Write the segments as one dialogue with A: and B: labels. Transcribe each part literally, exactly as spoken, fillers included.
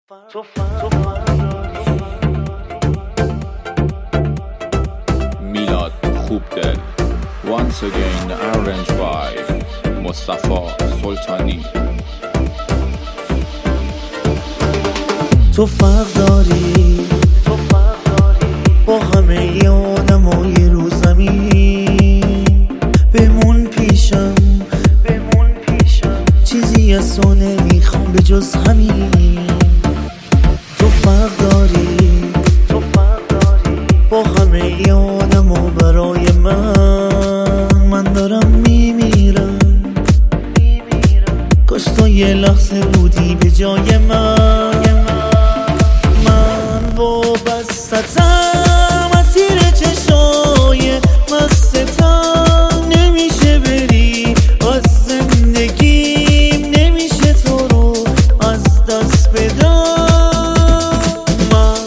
A: میلاد خوبدل Once again arranged by مصطفی سلطانی.
B: تو فرق داری با همه آدمای رو زمین، بمون پیشم چیزی از تو نمیخوام به جز همین. تو فرق داری با همه آدما برای من، من دارم میمیرم کاش تو یه لحظه بودی به جای من. من وابستم مسیر چشای مستم، نمیشه بری از زندگیم، نمیشه تو رو از دست بدم. من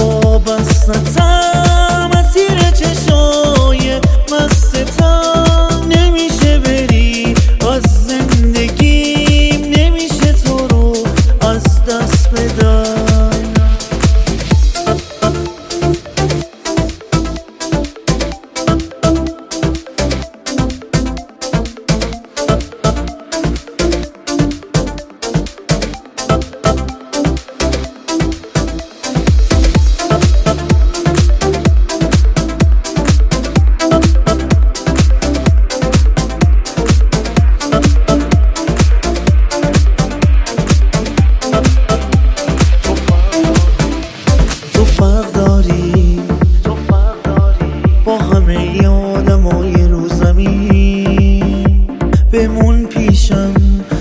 B: وابستم مسیر چشای مستم، نمیشه بری از زندگیم، نمیشه تو رو از دست بدم. با همه آدمای رو زمین، بمون پیشم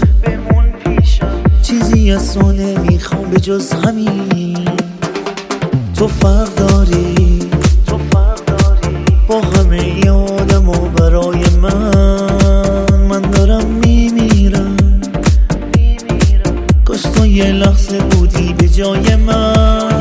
B: چیزی از تو نمیخوام به جز همین. تو فرق داری با همه آدما برای من، من دارم میمیرم کاش تو یه لحظه بودی به جای من.